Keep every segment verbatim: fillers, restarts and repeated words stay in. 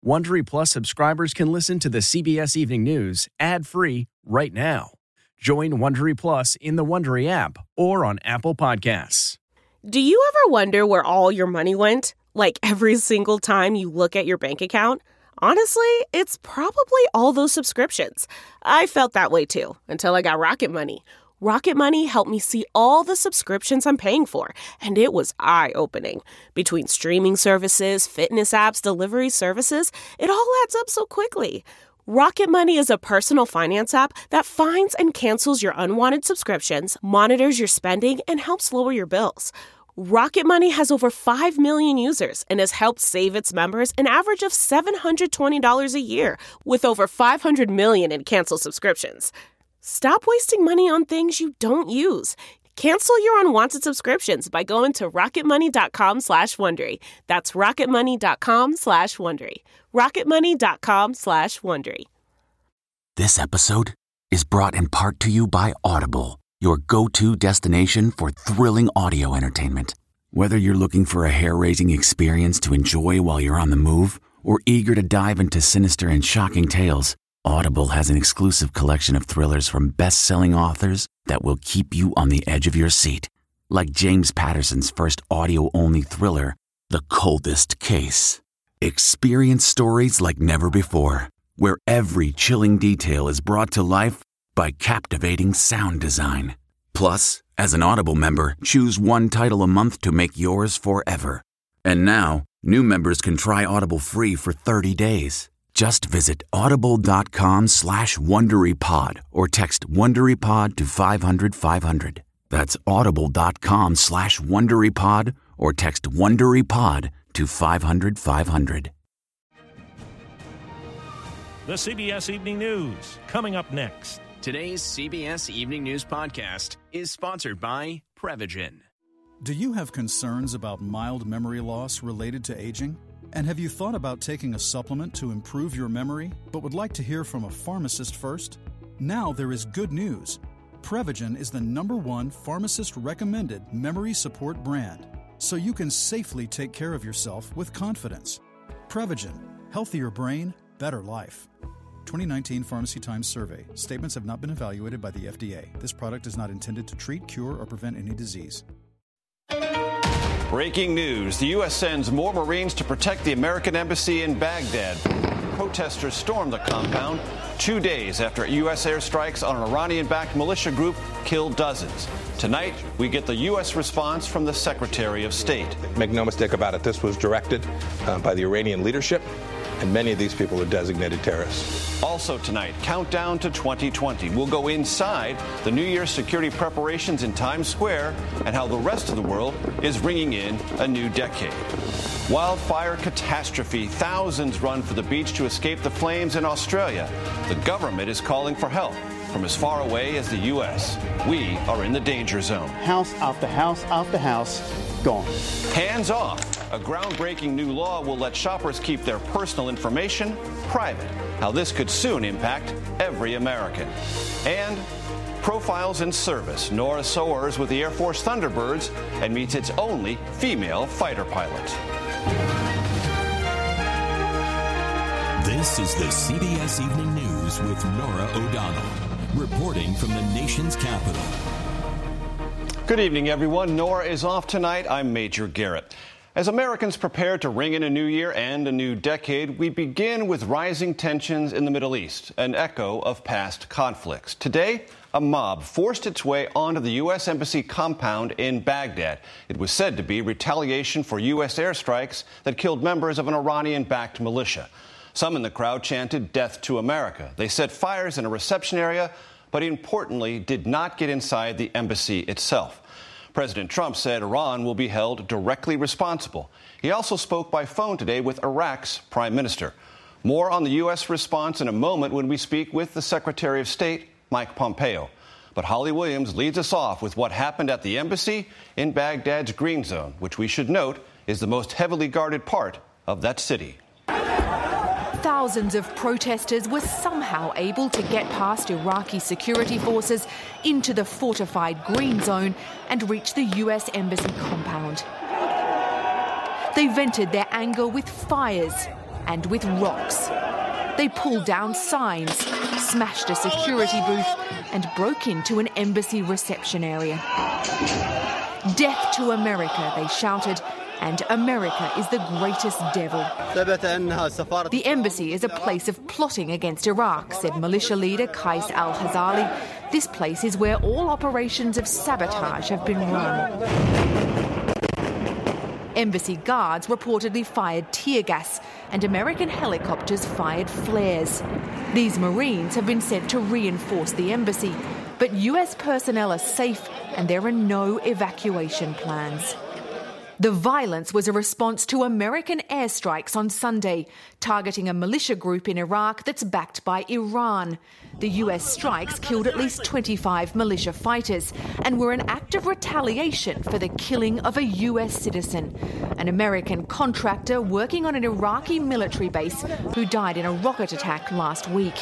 Wondery Plus subscribers can listen to the C B S Evening News ad-free right now. Join Wondery Plus in the Wondery app or on Apple Podcasts. Do you ever wonder where all your money went? Like every single time you look at your bank account? Honestly, it's probably all those subscriptions. I felt that way too, until I got Rocket Money. Rocket Money helped me see all the subscriptions I'm paying for, and it was eye-opening. Between streaming services, fitness apps, delivery services, it all adds up so quickly. Rocket Money is a personal finance app that finds and cancels your unwanted subscriptions, monitors your spending, and helps lower your bills. Rocket Money has over five million users and has helped save its members an average of seven hundred twenty dollars a year, with over five hundred million in canceled subscriptions. Stop wasting money on things you don't use. Cancel your unwanted subscriptions by going to rocketmoney.com slash Wondery. That's rocketmoney.com slash Wondery. rocketmoney.com slash Wondery. This episode is brought in part to you by Audible, your go-to destination for thrilling audio entertainment. Whether you're looking for a hair-raising experience to enjoy while you're on the move or eager to dive into sinister and shocking tales, Audible has an exclusive collection of thrillers from best-selling authors that will keep you on the edge of your seat. Like James Patterson's first audio-only thriller, The Coldest Case. Experience stories like never before, where every chilling detail is brought to life by captivating sound design. Plus, as an Audible member, choose one title a month to make yours forever. And now, new members can try Audible free for thirty days. Just visit audible.com slash WonderyPod or text WonderyPod to five hundred five hundred. That's audible.com slash WonderyPod or text WonderyPod to five hundred five hundred. The C B S Evening News, coming up next. Today's C B S Evening News podcast is sponsored by Prevagen. Do you have concerns about mild memory loss related to aging? And have you thought about taking a supplement to improve your memory, but would like to hear from a pharmacist first? Now there is good news. Prevagen is the number one pharmacist-recommended memory support brand, so you can safely take care of yourself with confidence. Prevagen, healthier brain, better life. twenty nineteen Pharmacy Times survey. Statements have not been evaluated by the F D A. This product is not intended to treat, cure, or prevent any disease. Breaking news. The U S sends more Marines to protect the American embassy in Baghdad. Protesters stormed the compound two days after U S airstrikes on an Iranian-backed militia group killed dozens. Tonight, we get the U S response from the Secretary of State. Make no mistake about it, this was directed uh, by the Iranian leadership, and many of these people are designated terrorists. Also tonight, countdown to twenty twenty. We'll go inside the New Year's security preparations in Times Square and how the rest of the world is ringing in a new decade. Wildfire catastrophe. Thousands run for the beach to escape the flames in Australia. The government is calling for help from as far away as the U S. We are in the danger zone. House after house after house gone. Hands off. A groundbreaking new law will let shoppers keep their personal information private. How this could soon impact every American. And profiles in service. Nora soars with the Air Force Thunderbirds and meets its only female fighter pilot. This is the C B S Evening News with Nora O'Donnell, reporting from the nation's capital. Good evening, everyone. Nora is off tonight. I'm Major Garrett. As Americans prepare to ring in a new year and a new decade, we begin with rising tensions in the Middle East, an echo of past conflicts. Today, a mob forced its way onto the U S Embassy compound in Baghdad. It was said to be retaliation for U S airstrikes that killed members of an Iranian-backed militia. Some in the crowd chanted "Death to America." They set fires in a reception area, but importantly, did not get inside the embassy itself. President Trump said Iran will be held directly responsible. He also spoke by phone today with Iraq's prime minister. More on the U S response in a moment when we speak with the Secretary of State, Mike Pompeo. But Holly Williams leads us off with what happened at the embassy in Baghdad's Green Zone, which we should note is the most heavily guarded part of that city. Thousands of protesters were somehow able to get past Iraqi security forces into the fortified Green Zone and reach the U S Embassy compound. They vented their anger with fires, and with rocks. They pulled down signs, smashed a security booth, and broke into an embassy reception area. Death to America, they shouted, and America is the greatest devil. The embassy is a place of plotting against Iraq, said militia leader Qais al-Hazali. This place is where all operations of sabotage have been run. Embassy guards reportedly fired tear gas, and American helicopters fired flares. These Marines have been sent to reinforce the embassy, but U S personnel are safe and there are no evacuation plans. The violence was a response to American airstrikes on Sunday, targeting a militia group in Iraq that's backed by Iran. The U S strikes killed at least twenty-five militia fighters and were an act of retaliation for the killing of a U S citizen, an American contractor working on an Iraqi military base who died in a rocket attack last week.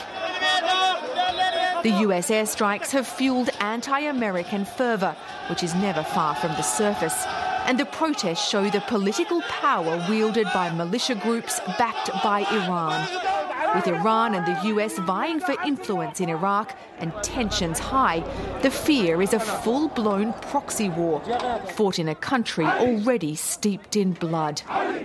The U S airstrikes have fueled anti-American fervour, which is never far from the surface. And the protests show the political power wielded by militia groups backed by Iran. With Iran and the U S vying for influence in Iraq and tensions high, the fear is a full-blown proxy war fought in a country already steeped in blood.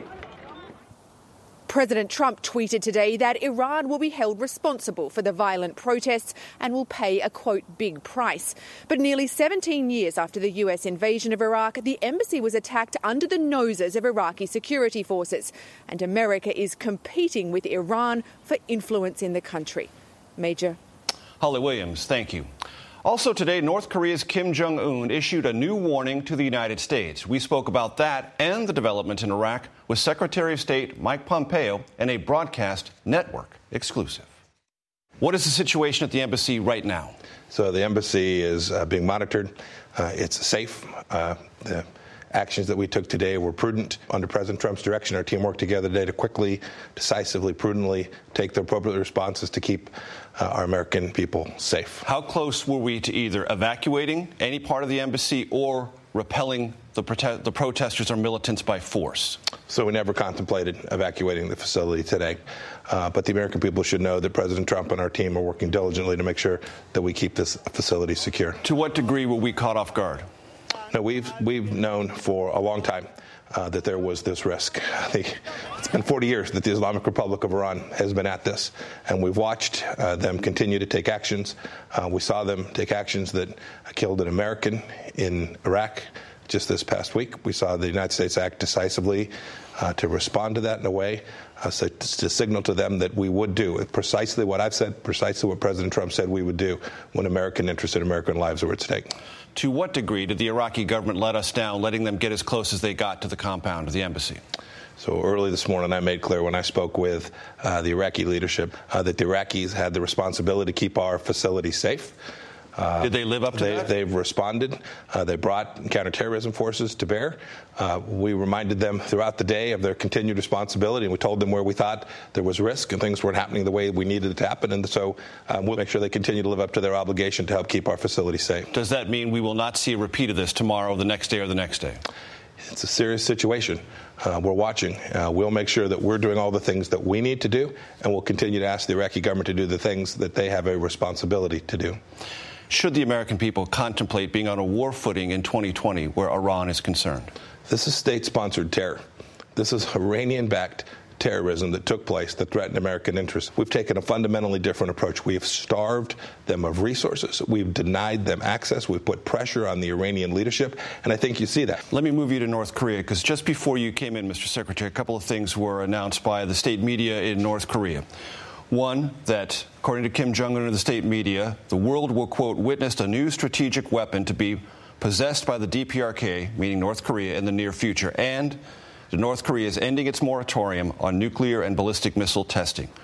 President Trump tweeted today that Iran will be held responsible for the violent protests and will pay a, quote, big price. But nearly seventeen years after the U S invasion of Iraq, the embassy was attacked under the noses of Iraqi security forces. And America is competing with Iran for influence in the country. Major. Holly Williams, thank you. Also today, North Korea's Kim Jong-un issued a new warning to the United States. We spoke about that and the development in Iraq with Secretary of State Mike Pompeo in a broadcast network exclusive. What is the situation at the embassy right now? So the embassy is uh, being monitored. Uh, it's safe. Uh, the actions that we took today were prudent. Under President Trump's direction, our team worked together today to quickly, decisively, prudently take the appropriate responses to keep uh, our American people safe. How close were we to either evacuating any part of the embassy or repelling the, prote- the protesters or militants by force? So we never contemplated evacuating the facility today. Uh, but the American people should know that President Trump and our team are working diligently to make sure that we keep this facility secure. To what degree were we caught off guard? No, we've we've known for a long time uh, that there was this risk. I think it's been forty years that the Islamic Republic of Iran has been at this, and we've watched uh, them continue to take actions. Uh, we saw them take actions that killed an American in Iraq just this past week. We saw the United States act decisively uh, to respond to that in a way, uh, so to signal to them that we would do precisely what I've said, precisely what President Trump said we would do when American interests and American lives were at stake. To what degree did the Iraqi government let us down, letting them get as close as they got to the compound of the embassy? So early this morning, I made clear when I spoke with uh, the Iraqi leadership uh, that the Iraqis had the responsibility to keep our facility safe. Uh, Did they live up to they, that? They've responded. Uh, they brought counterterrorism forces to bear. Uh, we reminded them throughout the day of their continued responsibility, and we told them where we thought there was risk and things weren't happening the way we needed it to happen. And so um, we'll make sure they continue to live up to their obligation to help keep our facility safe. Does that mean we will not see a repeat of this tomorrow, the next day, or the next day? It's a serious situation. Uh, we're watching. Uh, we'll make sure that we're doing all the things that we need to do, and we'll continue to ask the Iraqi government to do the things that they have a responsibility to do. Should the American people contemplate being on a war footing in twenty twenty where Iran is concerned? This is state-sponsored terror. This is Iranian-backed terrorism that took place that threatened American interests. We've taken a fundamentally different approach. We have starved them of resources. We've denied them access. We've put pressure on the Iranian leadership, and I think you see that. Let me move you to North Korea, because just before you came in, Mister Secretary, a couple of things were announced by the state media in North Korea. One, that, according to Kim Jong-un and the state media, the world will, quote, witness a new strategic weapon to be possessed by the D P R K, meaning North Korea, in the near future, and that North Korea is ending its moratorium on nuclear and ballistic missile testing.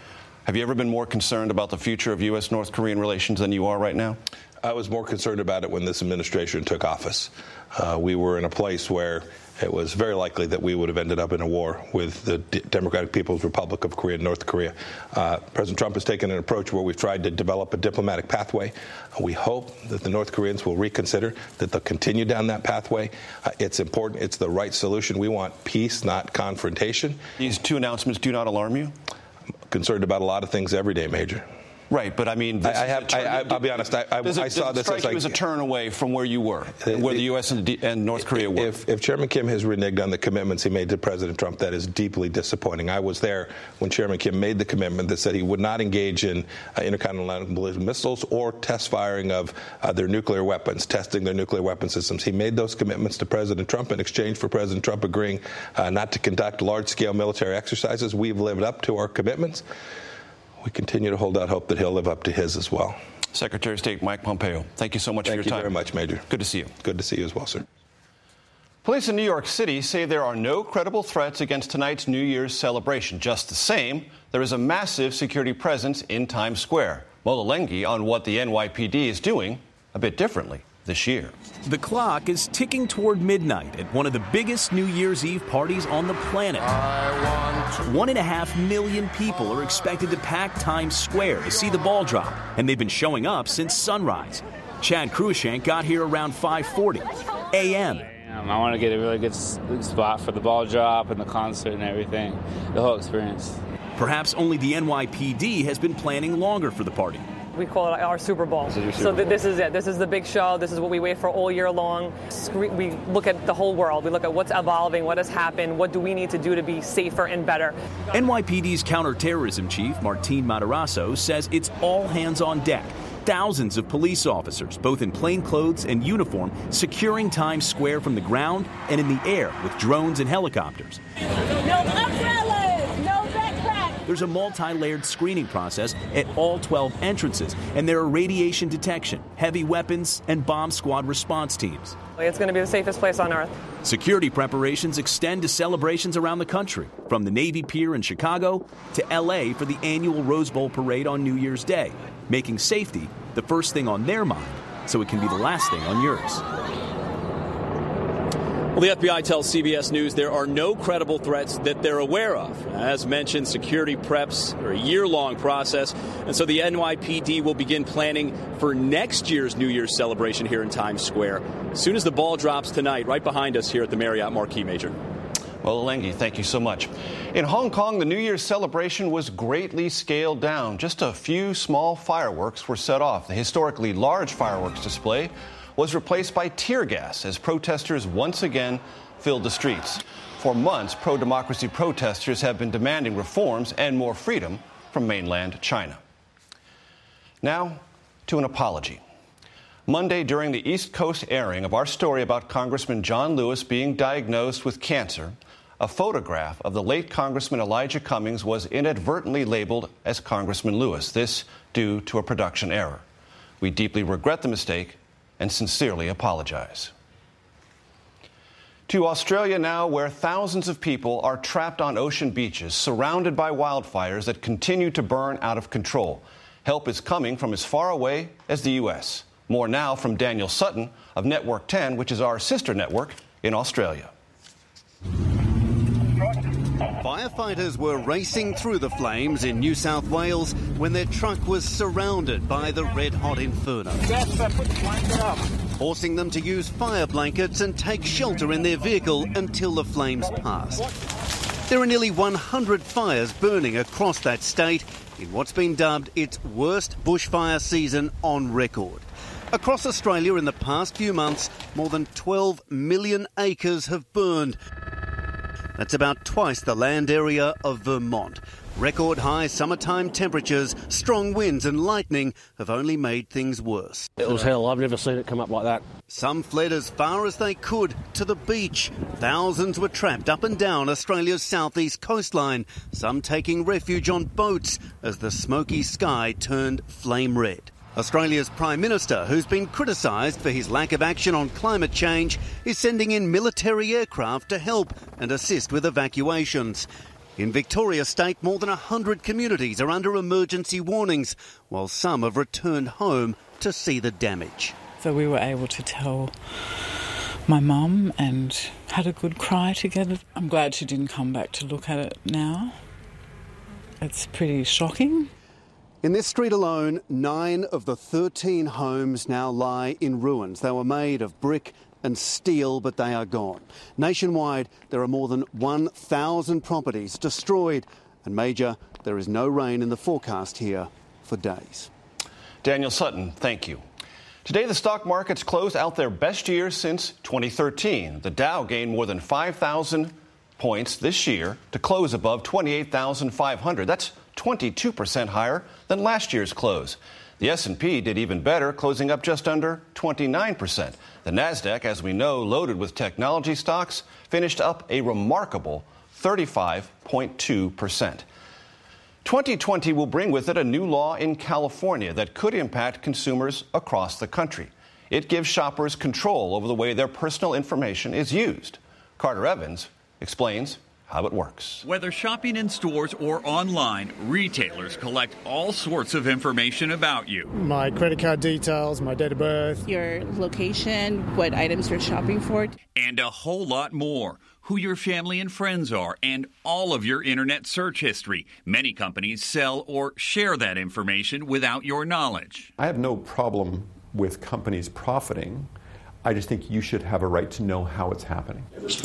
Have you ever been more concerned about the future of U S North Korean relations than you are right now? I was more concerned about it when this administration took office. Uh, we were in a place where it was very likely that we would have ended up in a war with the D- Democratic People's Republic of Korea and North Korea. Uh, President Trump has taken an approach where we've tried to develop a diplomatic pathway. Uh, we hope that the North Koreans will reconsider, that they'll continue down that pathway. Uh, it's important. It's the right solution. We want peace, not confrontation. These two announcements do not alarm you? I'm concerned about a lot of things every day, Major. Right, but I mean, this I, I is have. a turn, I, I'll be honest. I, I, does it, I saw does it this strike as like you as a turn away from where you were, uh, where the, the U S and, and North Korea were. If, if Chairman Kim has reneged on the commitments he made to President Trump, that is deeply disappointing. I was there when Chairman Kim made the commitment that said he would not engage in uh, intercontinental missiles or test firing of uh, their nuclear weapons, testing their nuclear weapon systems. He made those commitments to President Trump in exchange for President Trump agreeing uh, not to conduct large-scale military exercises. We've lived up to our commitments. We continue to hold out hope that he'll live up to his as well. Secretary of State Mike Pompeo, thank you so much thank for your time. Thank you very much, Major. Good to see you. Good to see you as well, sir. Police in New York City say there are no credible threats against tonight's New Year's celebration. Just the same, there is a massive security presence in Times Square. Mola Lenghi on what the N Y P D is doing a bit differently this year. The clock is ticking toward midnight at one of the biggest New Year's Eve parties on the planet. One and a half million people are expected to pack Times Square to see the ball drop, and they've been showing up since sunrise. Chad Cruikshank got here around five forty a m I want to get a really good spot for the ball drop and the concert and everything, the whole experience. Perhaps only the N Y P D has been planning longer for the party. We call it our Super Bowl. Super so th- Bowl. this is it. This is the big show. This is what we wait for all year long. We look at the whole world. We look at what's evolving, what has happened, what do we need to do to be safer and better. N Y P D's counterterrorism chief, Martin Matarazzo, says it's all hands on deck. Thousands of police officers, both in plain clothes and uniform, securing Times Square from the ground and in the air with drones and helicopters. No umbrellas, no backpacks. There's a multi-layered screening process at all twelve entrances, and there are radiation detection, heavy weapons, and bomb squad response teams. It's going to be the safest place on earth. Security preparations extend to celebrations around the country, from the Navy Pier in Chicago to L A for the annual Rose Bowl parade on New Year's Day, making safety the first thing on their mind so it can be the last thing on yours. Well, the F B I tells C B S News there are no credible threats that they're aware of. As mentioned, security preps are a year-long process, and so the N Y P D will begin planning for next year's New Year's celebration here in Times Square as soon as the ball drops tonight, right behind us here at the Marriott Marquis, Major. Well, Lenghi, thank you so much. In Hong Kong, the New Year's celebration was greatly scaled down. Just a few small fireworks were set off. The historically large fireworks display was replaced by tear gas as protesters once again filled the streets. For months, pro-democracy protesters have been demanding reforms and more freedom from mainland China. Now, to an apology. Monday, during the East Coast airing of our story about Congressman John Lewis being diagnosed with cancer, a photograph of the late Congressman Elijah Cummings was inadvertently labeled as Congressman Lewis, this due to a production error. We deeply regret the mistake and sincerely apologize. To Australia now, where thousands of people are trapped on ocean beaches, surrounded by wildfires that continue to burn out of control. Help is coming from as far away as the U S. More now from Daniel Sutton of Network ten, which is our sister network in Australia. Firefighters were racing through the flames in New South Wales when their truck was surrounded by the red-hot inferno, forcing them to use fire blankets and take shelter in their vehicle until the flames passed. There are nearly one hundred fires burning across that state in what's been dubbed its worst bushfire season on record. Across Australia in the past few months, more than twelve million acres have burned. That's about twice the land area of Vermont. Record high summertime temperatures, strong winds and lightning have only made things worse. It was hell. I've never seen it come up like that. Some fled as far as they could to the beach. Thousands were trapped up and down Australia's southeast coastline, some taking refuge on boats as the smoky sky turned flame red. Australia's Prime Minister, who's been criticised for his lack of action on climate change, is sending in military aircraft to help and assist with evacuations. In Victoria State, more than one hundred communities are under emergency warnings, while some have returned home to see the damage. So we were able to tell my mum and had a good cry together. I'm glad she didn't come back to look at it now. It's pretty shocking. In this street alone, nine of the thirteen homes now lie in ruins. They were made of brick and steel, but they are gone. Nationwide, there are more than one thousand properties destroyed. And Major, there is no rain in the forecast here for days. Daniel Sutton, thank you. Today, the stock markets closed out their best year since twenty thirteen. The Dow gained more than five thousand points this year to close above twenty-eight thousand five hundred. That's twenty-two percent higher than last year's close. The S and P did even better, closing up just under twenty-nine percent. The Nasdaq, as we know, loaded with technology stocks, finished up a remarkable thirty-five point two percent. twenty twenty will bring with it a new law in California that could impact consumers across the country. It gives shoppers control over the way their personal information is used. Carter Evans explains how it works. Whether shopping in stores or online, retailers collect all sorts of information about you. My credit card details, my date of birth, your location, what items you're shopping for, and a whole lot more. Who your family and friends are, and all of your internet search history. Many companies sell or share that information without your knowledge. I have no problem with companies profiting. I just think you should have a right to know how it's happening.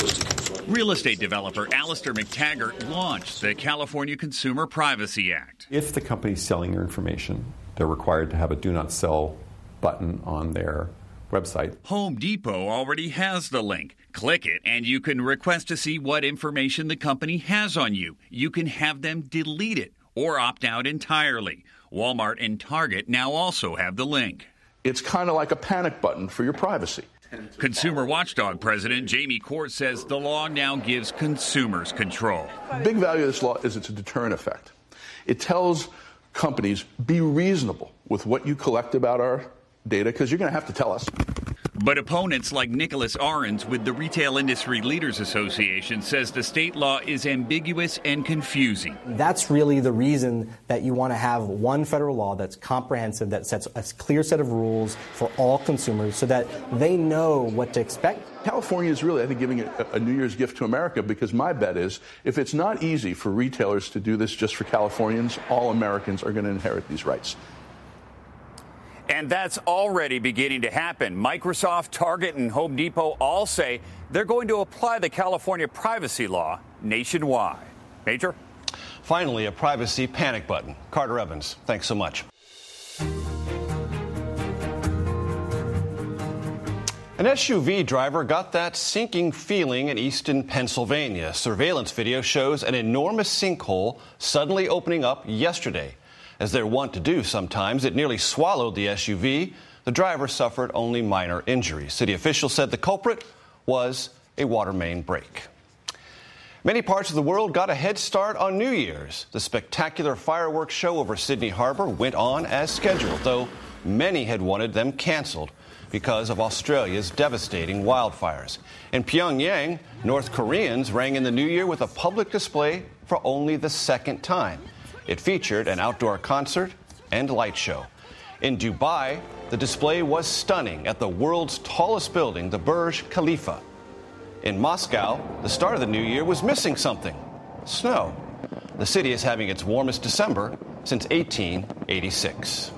Real estate developer Alistair McTaggart launched the California Consumer Privacy Act. If the company's selling your information, they're required to have a do not sell button on their website. Home Depot already has the link. Click it and you can request to see what information the company has on you. You can have them delete it or opt out entirely. Walmart and Target now also have the link. It's kind of like a panic button for your privacy. Consumer Watchdog President Jamie Court says the law now gives consumers control. The big value of this law is it's a deterrent effect. It tells companies, be reasonable with what you collect about our data, because you're going to have to tell us. But opponents like Nicholas Ahrens with the Retail Industry Leaders Association says the state law is ambiguous and confusing. That's really the reason that you want to have one federal law that's comprehensive, that sets a clear set of rules for all consumers so that they know what to expect. California is really, I think, giving a, a New Year's gift to America, because my bet is if it's not easy for retailers to do this just for Californians, all Americans are going to inherit these rights. And that's already beginning to happen. Microsoft, Target, and Home Depot all say they're going to apply the California privacy law nationwide. Major? Finally, a privacy panic button. Carter Evans, thanks so much. An S U V driver got that sinking feeling in eastern Pennsylvania. Surveillance video shows an enormous sinkhole suddenly opening up yesterday. As they're wont to do sometimes, it nearly swallowed the S U V. The driver suffered only minor injuries. City officials said the culprit was a water main break. Many parts of the world got a head start on New Year's. The spectacular fireworks show over Sydney Harbor went on as scheduled, though many had wanted them canceled because of Australia's devastating wildfires. In Pyongyang, North Koreans rang in the new year with a public display for only the second time. It featured an outdoor concert and light show. In Dubai, the display was stunning at the world's tallest building, the Burj Khalifa. In Moscow, the start of the new year was missing something: snow. The city is having its warmest December since eighteen eighty-six.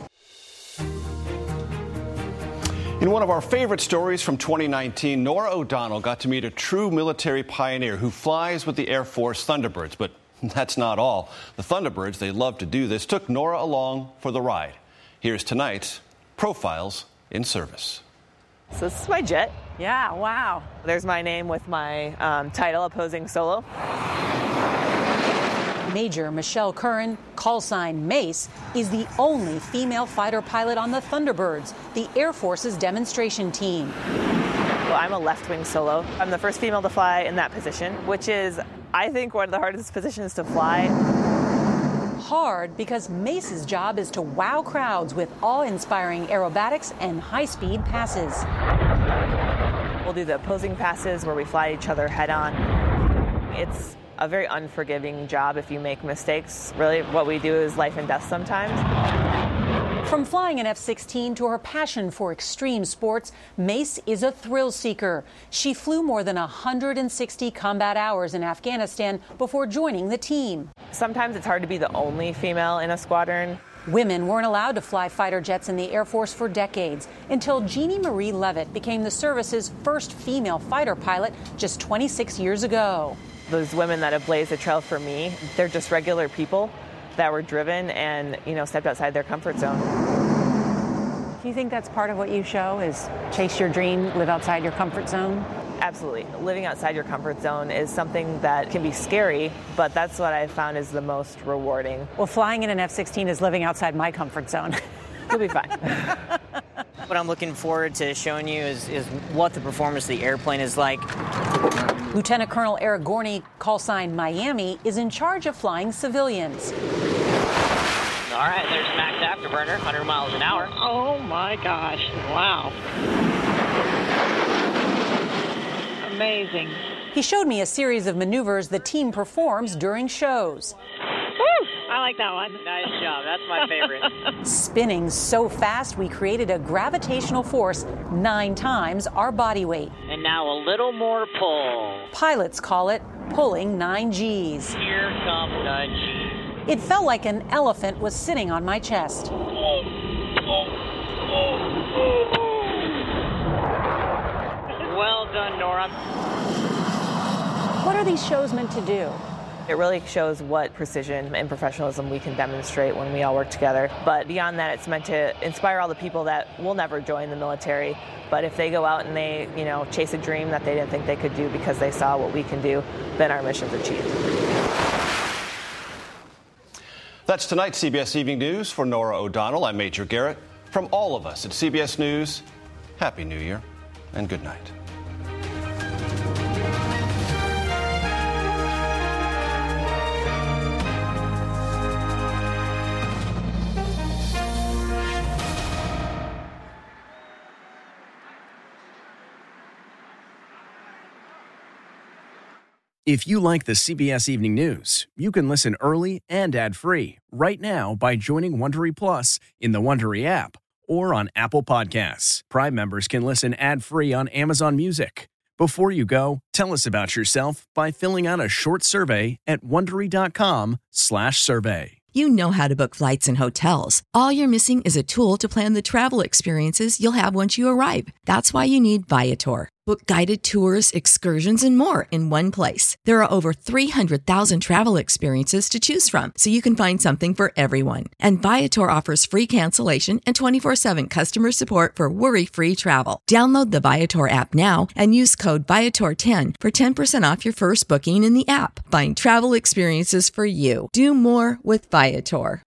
In one of our favorite stories from twenty nineteen, Norah O'Donnell got to meet a true military pioneer who flies with the Air Force Thunderbirds. But that's not all. The Thunderbirds, they love to do this, took Norah along for the ride. Here's tonight's Profiles in Service. So this is my jet. Yeah, wow. There's my name with my um, title, Opposing Solo. Major Michelle Curran, call sign Mace, is the only female fighter pilot on the Thunderbirds, the Air Force's demonstration team. Well, I'm a left-wing solo. I'm the first female to fly in that position, which is, I think, one of the hardest positions to fly. Hard because Mace's job is to wow crowds with awe-inspiring aerobatics and high-speed passes. We'll do the opposing passes where we fly each other head-on. It's a very unforgiving job if you make mistakes. Really, what we do is life and death sometimes. From flying an F sixteen to her passion for extreme sports, Mace is a thrill seeker. She flew more than one hundred sixty combat hours in Afghanistan before joining the team. Sometimes it's hard to be the only female in a squadron. Women weren't allowed to fly fighter jets in the Air Force for decades until Jeannie Marie Levitt became the service's first female fighter pilot just twenty-six years ago. Those women that have blazed a trail for me, they're just regular people that were driven and, you know, stepped outside their comfort zone. Do you think that's part of what you show, is chase your dream, live outside your comfort zone? Absolutely. Living outside your comfort zone is something that can be scary, but that's what I found is the most rewarding. Well, flying in an F sixteen is living outside my comfort zone. You'll be fine. What I'm looking forward to showing you is, is what the performance of the airplane is like. Lieutenant Colonel Eric Gorney, call sign Miami, is in charge of flying civilians. All right, there's max afterburner, one hundred miles an hour. Oh my gosh, wow. Amazing. He showed me a series of maneuvers the team performs during shows. Woo! I like that one. Nice job. That's my favorite. Spinning so fast, we created a gravitational force nine times our body weight. And now a little more pull. Pilots call it pulling nine G's. Here come nine G's. It felt like an elephant was sitting on my chest. Well done, Nora. What are these shows meant to do? It really shows what precision and professionalism we can demonstrate when we all work together. But beyond that, it's meant to inspire all the people that will never join the military. But if they go out and they, you know, chase a dream that they didn't think they could do because they saw what we can do, then our mission's achieved. That's tonight's C B S Evening News. For Nora O'Donnell, I'm Major Garrett. From all of us at C B S News, Happy New Year and good night. If you like the C B S Evening News, you can listen early and ad-free right now by joining Wondery Plus in the Wondery app or on Apple Podcasts. Prime members can listen ad-free on Amazon Music. Before you go, tell us about yourself by filling out a short survey at Wondery.com slash survey. You know how to book flights and hotels. All you're missing is a tool to plan the travel experiences you'll have once you arrive. That's why you need Viator. Book guided tours, excursions, and more in one place. There are over three hundred thousand travel experiences to choose from, so you can find something for everyone. And Viator offers free cancellation and twenty-four seven customer support for worry-free travel. Download the Viator app now and use code Viator ten for ten percent off your first booking in the app. Find travel experiences for you. Do more with Viator.